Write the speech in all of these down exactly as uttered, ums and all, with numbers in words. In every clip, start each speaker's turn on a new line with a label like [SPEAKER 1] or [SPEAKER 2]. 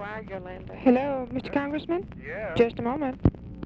[SPEAKER 1] Why, Yolanda?
[SPEAKER 2] Hello, Mister Congressman?
[SPEAKER 1] Yeah.
[SPEAKER 2] Just a moment.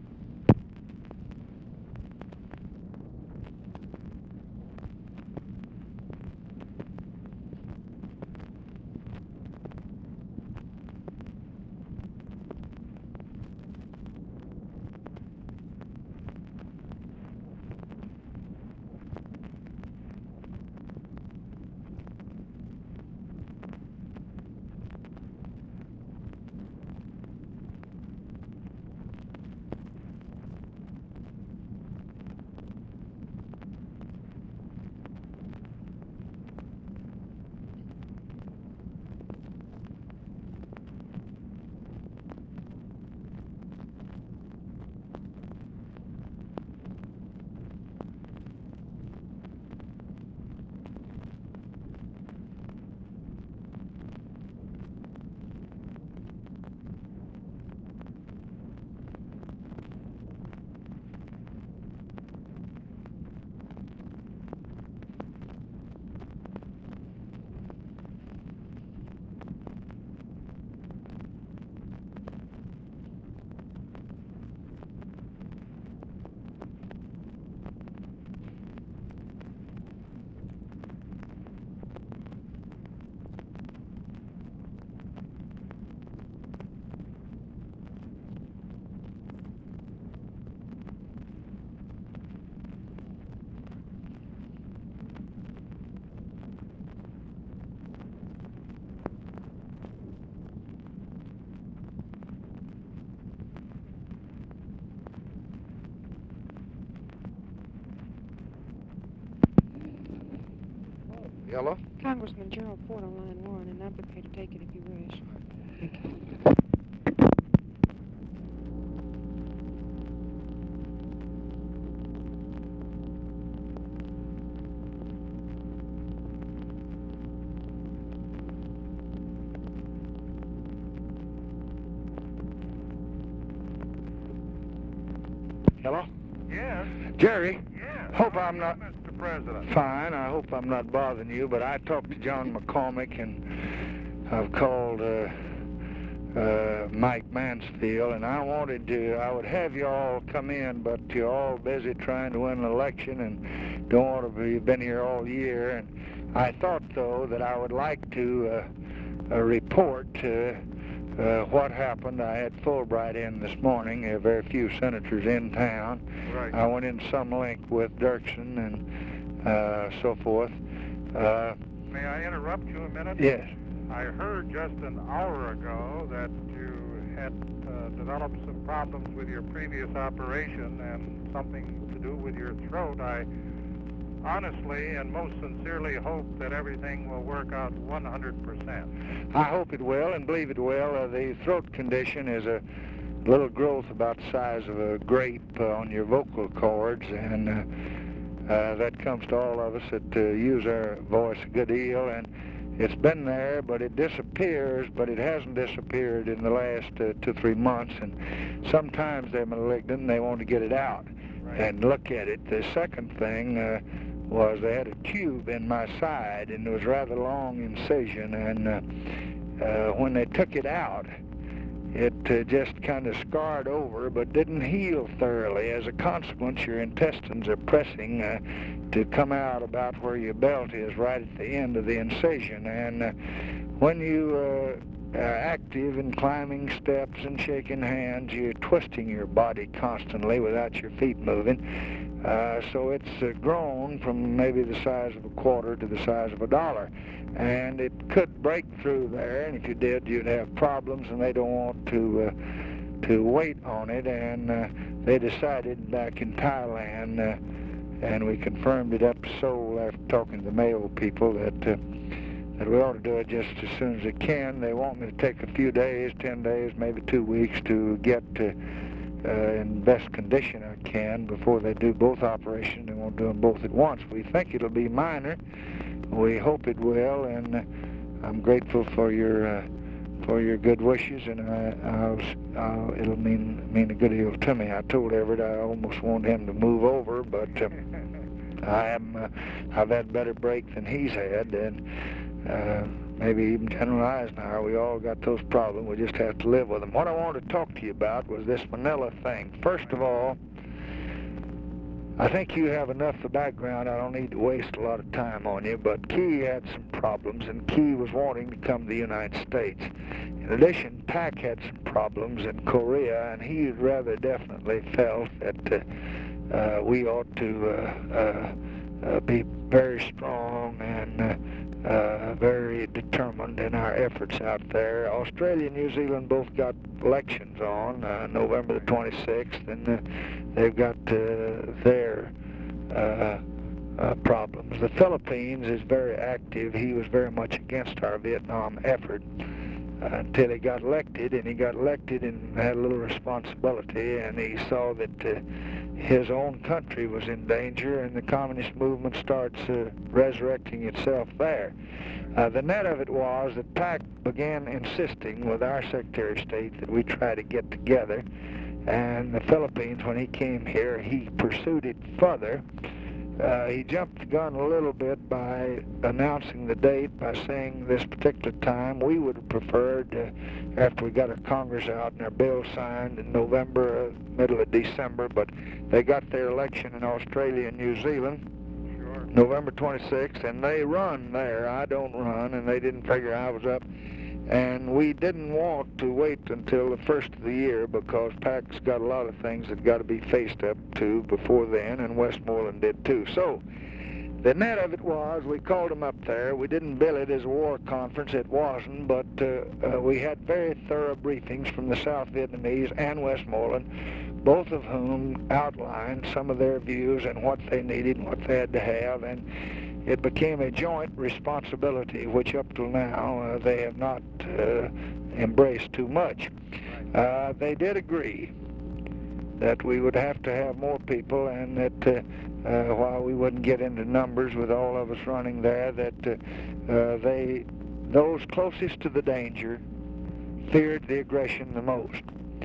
[SPEAKER 3] Hello?
[SPEAKER 2] Congressman Gerald Ford on line one, and I'm prepared to take it if you wish.
[SPEAKER 3] Hello?
[SPEAKER 1] Yes.
[SPEAKER 3] Jerry?
[SPEAKER 1] Yes.
[SPEAKER 3] Hope I'm not...
[SPEAKER 1] Mister President.
[SPEAKER 3] Fine. I hope I'm not bothering you, but I talked to John McCormick, and I've called uh, uh, Mike Mansfield, and I wanted to... I would have you all come in, but you're all busy trying to win an election and don't want to be... You've been here all year, and I thought, though, that I would like to uh, uh, report uh, uh, what happened. I had Fulbright in this morning. There are very few senators in town.
[SPEAKER 1] Right.
[SPEAKER 3] I went in some link with Dirksen and uh, so forth. Uh,
[SPEAKER 1] May I interrupt you a minute?
[SPEAKER 3] yes.
[SPEAKER 1] I heard just an hour ago that you had uh, developed some problems with your previous operation and something to do with your throat. I honestly and most sincerely hope that everything will work out one hundred percent.
[SPEAKER 3] I hope it will and believe it will. Uh, the throat condition is a little growth about the size of a grape uh, on your vocal cords, and uh, uh, that comes to all of us that uh, use our voice a good deal, and it's been there, but it disappears, but it hasn't disappeared in the last uh, two, three months, and sometimes they're malignant and they want to get it out
[SPEAKER 1] Right.
[SPEAKER 3] and look at it. The second thing uh, was they had a tube in my side, and it was a rather long incision, and uh, uh, when they took it out, it uh, just kind of scarred over but didn't heal thoroughly. As a consequence, your intestines are pressing uh, to come out about where your belt is, right at the end of the incision. And uh, when you uh, are active in climbing steps and shaking hands, you're twisting your body constantly without your feet moving. Uh, so it's uh, grown from maybe the size of a quarter to the size of a dollar. And it could break through there, and if you did, you'd have problems, and they don't want to uh, to wait on it. And uh, they decided back in Thailand, uh, and we confirmed it up to Seoul after talking to the Mayo people, that uh, that we ought to do it just as soon as it can. They want me to take a few days, ten days, maybe two weeks to get to Uh, in best condition I can before they do both operations. They won't do them both at once. We think it'll be minor. We hope it will, and uh, I'm grateful for your uh, for your good wishes, and I, I'll, I'll, it'll mean mean a good deal to me. I told Everett I almost want him to move over, but uh, I am uh, I've had better break than he's had, and uh, maybe even General Eisenhower. We all got those problems. We just have to live with them. What I wanted to talk to you about was this Manila thing. First of all, I think you have enough of the background. I don't need to waste a lot of time on you, but Key had some problems, and Key was wanting to come to the United States. In addition, Pak had some problems in Korea, and he rather definitely felt that uh, uh, we ought to uh, uh, uh, be very strong and uh, uh, very determined in our efforts out there. Australia and New Zealand both got elections on uh, November the twenty-sixth, and uh, they've got uh, their uh, uh, problems. The Philippines is very active. He was very much against our Vietnam effort uh, until he got elected, and he got elected and had a little responsibility, and he saw that uh, his own country was in danger, and the communist movement starts uh, resurrecting itself there. Uh, the net of it was that Pak began insisting with our Secretary of State that we try to get together, and the Philippines, when he came here, he pursued it further. Uh, he jumped the gun a little bit by announcing the date, by saying this particular time. We would have preferred, uh, after we got our Congress out and our bill signed in November, uh, middle of December, but they got their election in Australia and New Zealand,
[SPEAKER 1] Sure.
[SPEAKER 3] November twenty-sixth, and they run there. I don't run, and they didn't figure I was up. And we didn't want to wait until the first of the year because Pak's got a lot of things that got to be faced up to before then, and Westmoreland did too. So the net of it was we called them up there. We didn't bill it as a war conference. It wasn't, but uh, uh, we had very thorough briefings from the South Vietnamese and Westmoreland, both of whom outlined some of their views and what they needed and what they had to have. And it became a joint responsibility, which up till now uh, they have not uh, embraced too much. Uh, they did agree that we would have to have more people, and that uh, uh, while we wouldn't get into numbers with all of us running there, that uh, uh, they, those closest to the danger feared the aggression the most.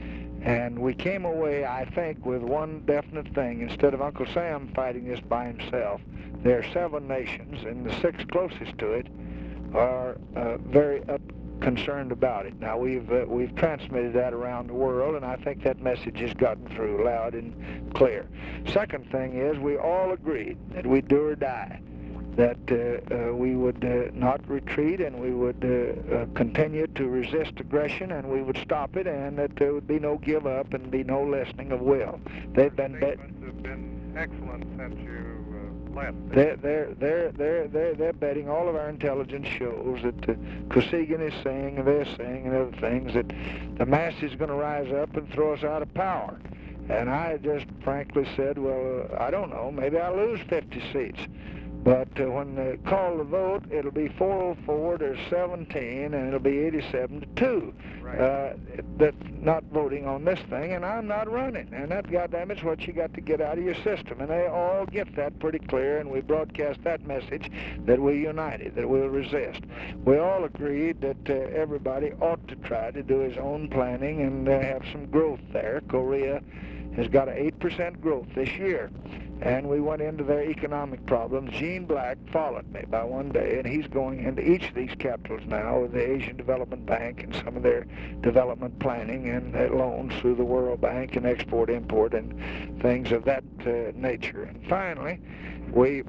[SPEAKER 3] And we came away, I think, with one definite thing. Instead of Uncle Sam fighting this by himself, there are seven nations, and the six closest to it are uh, very up concerned about it. Now, we've uh, we've transmitted that around the world, and I think that message has gotten through loud and clear. Second thing is, we all agreed that we'd do or die, that uh, uh, we would uh, not retreat, and we would uh, uh, continue to resist aggression, and we would stop it, and that there would be no give up and be no lessening of will. They've been
[SPEAKER 1] Statements have been excellent since you uh, left.
[SPEAKER 3] They're, they're, they're, they're, they're, they're betting. All of our intelligence shows that uh, Kosygin is saying, and they're saying, and other things, that the mass is going to rise up and throw us out of power. And I just frankly said, well, uh, I don't know, maybe I'll lose fifty seats. But uh, when they call the vote, it'll be four oh four to seventeen, and it'll be eighty-seven to two.
[SPEAKER 1] Right.
[SPEAKER 3] Uh, that's not voting on this thing, and I'm not running. And that, goddamn, it's what you got to get out of your system. And they all get that pretty clear, and we broadcast that message that we're united, that we'll resist. We all agreed that uh, everybody ought to try to do his own planning and uh, have some growth there. Korea has got an eight percent growth this year. And we went into their economic problems. Gene Black followed me by one day, and he's going into each of these capitals now with the Asian Development Bank and some of their development planning and their loans through the World Bank and export-import and things of that uh, nature. And finally, we...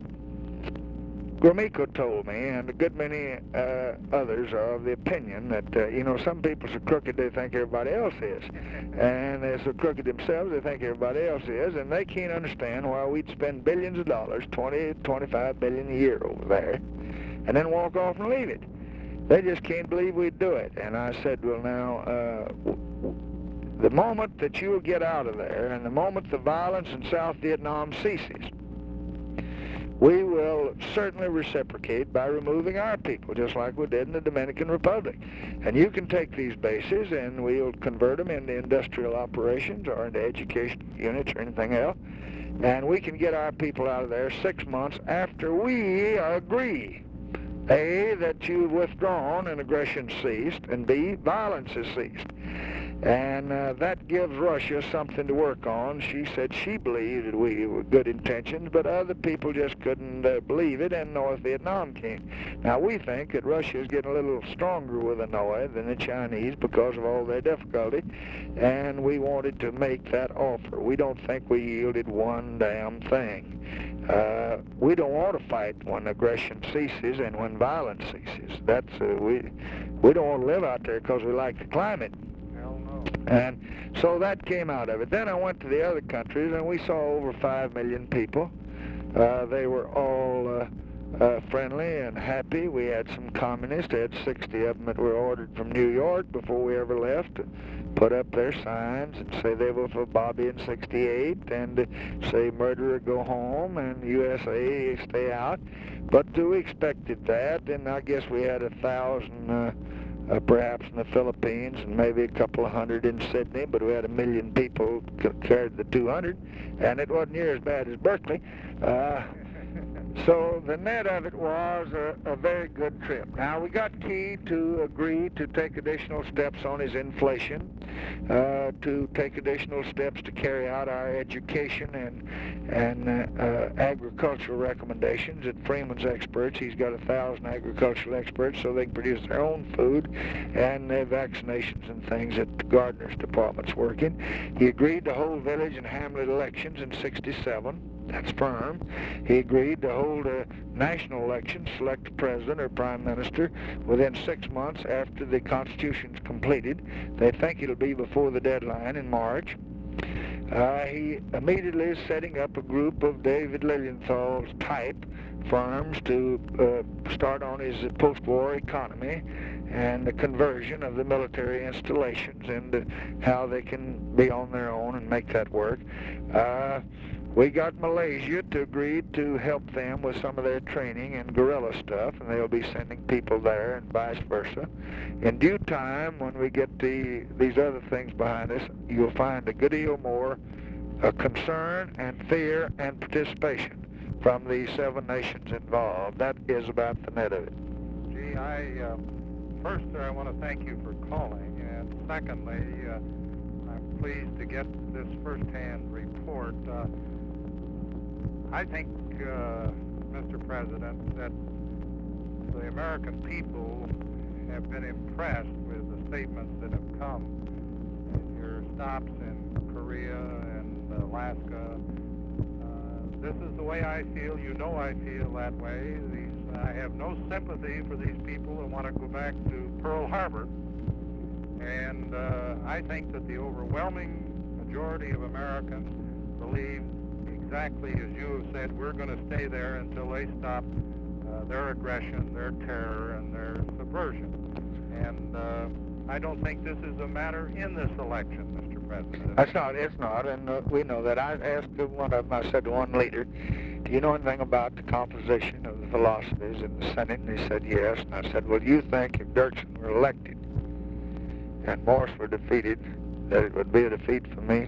[SPEAKER 3] Gromyko told me, and a good many uh, others are of the opinion that, uh, you know, some people are so crooked they think everybody else is. And they're so crooked themselves they think everybody else is, and they can't understand why we'd spend billions of dollars, twenty, twenty-five billion a year over there, and then walk off and leave it. They just can't believe we'd do it. And I said, well, now, uh, w w the moment that you'll get out of there, and the moment the violence in South Vietnam ceases, we will certainly reciprocate by removing our people, just like we did in the Dominican Republic. And you can take these bases, and we'll convert them into industrial operations or into educational units or anything else, and we can get our people out of there six months after we agree, A, that you've withdrawn and aggression ceased, and B, violence has ceased. And uh, that gives Russia something to work on. She said she believed that we were good intentions, but other people just couldn't uh, believe it, and North Vietnam came. Now, we think that Russia is getting a little stronger with Hanoi than the Chinese because of all their difficulty, and we wanted to make that offer. We don't think we yielded one damn thing. Uh, we don't want to fight when aggression ceases and when violence ceases. That's uh, we we don't want to live out there because we like the climate.
[SPEAKER 1] Hell no.
[SPEAKER 3] And so that came out of it. Then I went to the other countries, and we saw over five million people. Uh, they were all uh, uh, friendly and happy. We had some communists. They had sixty of them that were ordered from New York before we ever left to put up their signs and say they were for Bobby in sixty-eight, and say murderer go home and U S A stay out. But we expected that, and I guess we had a thousand uh, uh, perhaps in the Philippines and maybe a couple of hundred in Sydney, but we had a million people compared to the two hundred, and it wasn't near as bad as Berkeley. Uh, So the net of it was a, a very good trip. Now, we got Key to agree to take additional steps on his inflation, uh, to take additional steps to carry out our education and and uh, uh, agricultural recommendations at Freeman's Experts. He's got a thousand agricultural experts so they can produce their own food, and their vaccinations and things at the Gardener's Department's working. He agreed to hold village and hamlet elections in sixty-seven. That's firm. He agreed to hold a national election, select a president or prime minister within six months after the Constitution's completed. They think it'll be before the deadline in March. Uh, he immediately is setting up a group of David Lilienthal's type firms to uh, start on his post-war economy and the conversion of the military installations into how they can be on their own and make that work. Uh, We got Malaysia to agree to help them with some of their training and guerrilla stuff, and they'll be sending people there and vice versa. In due time, when we get the these other things behind us, you'll find a good deal more uh, concern and fear and participation from the seven nations involved. That is about the net of it.
[SPEAKER 1] Gee, I, uh, first, sir, I want to thank you for calling, and secondly, uh, I'm pleased to get this first-hand report. Uh, I think, uh, Mister President, that the American people have been impressed with the statements that have come in your stops in Korea and Alaska. Uh, this is the way I feel. You know I feel that way. These, I have no sympathy for these people who want to go back to Pearl Harbor. And uh, I think that the overwhelming majority of Americans believe exactly as you have said, we're going to stay there until they stop uh, their aggression, their terror, and their subversion. And uh, I don't think this is a matter in this election, Mister President.
[SPEAKER 3] That's not, it's not, and uh, we know that. I asked one of them, I said to one leader, do you know anything about the composition of the philosophies in the Senate? And he said, yes. And I said, well, do you think if Dirksen were elected and Morse were defeated, that it would be a defeat for me?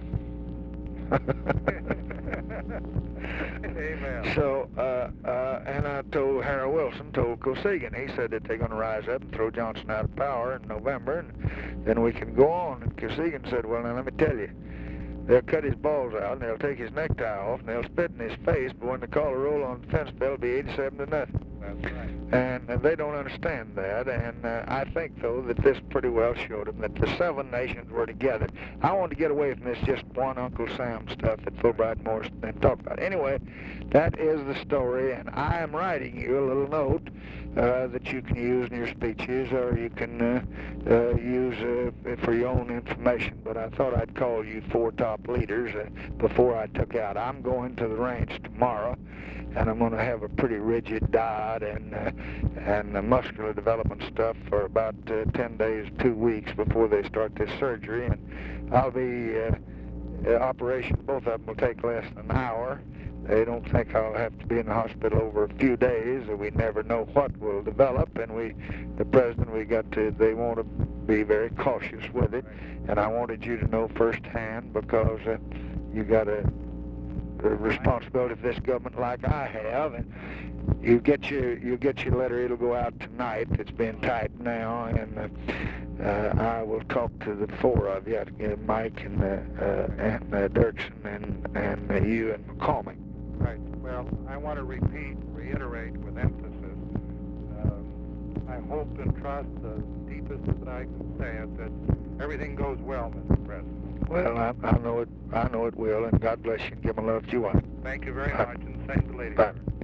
[SPEAKER 1] Amen.
[SPEAKER 3] So, uh, uh, and I told Harold Wilson, told Kosygin, he said that they're going to rise up and throw Johnson out of power in November, and then we can go on. And Kosygin said, well, now let me tell you, they'll cut his balls out, and they'll take his necktie off, and they'll spit in his face, but when they call a roll on the fence, they'll be eighty-seven to nothing.
[SPEAKER 1] That's right.
[SPEAKER 3] And, and they don't understand that, and uh, I think, though, that this pretty well showed them that the seven nations were together. I wanted to get away from this just one Uncle Sam stuff that Fulbright and Morris then talked about. Anyway, that is the story, and I am writing you a little note uh, that you can use in your speeches, or you can uh, uh, use uh, for your own information, but I thought I'd call you four top leaders uh, before I took out. I'm going to the ranch tomorrow, and I'm going to have a pretty rigid diet and uh, and uh, muscular development stuff for about uh, ten days, two weeks before they start this surgery. And I'll be uh, uh, operation. Both of them will take less than an hour. They don't think I'll have to be in the hospital over a few days. We never know what will develop, and we, the president, we got to. They want to be very cautious with it, and I wanted you to know firsthand because uh, you got a. The responsibility for this government like I have, and you get your you get your letter. It'll go out tonight. It's been typed now, and uh, uh, I will talk to the four of you, uh, Mike and uh, uh, and uh, Dirksen and and uh, you and McCormick.
[SPEAKER 1] Right. Well, I want to repeat, reiterate with emphasis. Uh, I hope and trust, the deepest that I can say it, that everything goes well, Mister President.
[SPEAKER 3] Well, I, I know it. I know it will, and God bless you and give my love to you.
[SPEAKER 1] Thank you very much, and same to Lady
[SPEAKER 3] Bye.
[SPEAKER 1] Bird.